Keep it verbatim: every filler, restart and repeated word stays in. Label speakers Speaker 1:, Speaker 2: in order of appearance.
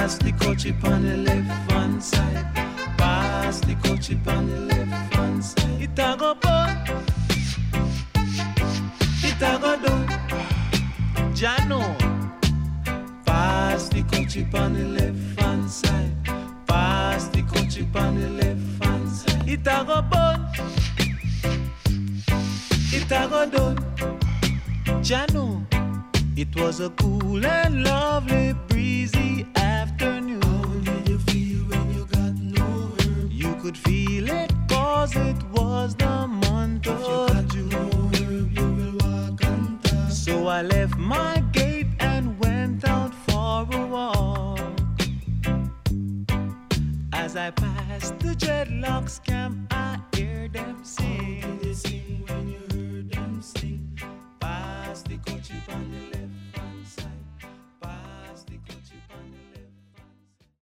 Speaker 1: Pass the coach on the left hand side. Pass the coach on the left hand side. It a go burn. It a go done. Jano. Pass the coach on the left hand side. Pass the coach on the left hand side. It a go burn. It a go done. Jano. It was a cool and lovely breezy afternoon. How did you feel when you got no herb? You could feel it cause it was the month of June. No herb, you will walk on top. So I left my gate and went out for a walk. As I passed the dreadlocks camp, I hear them sing.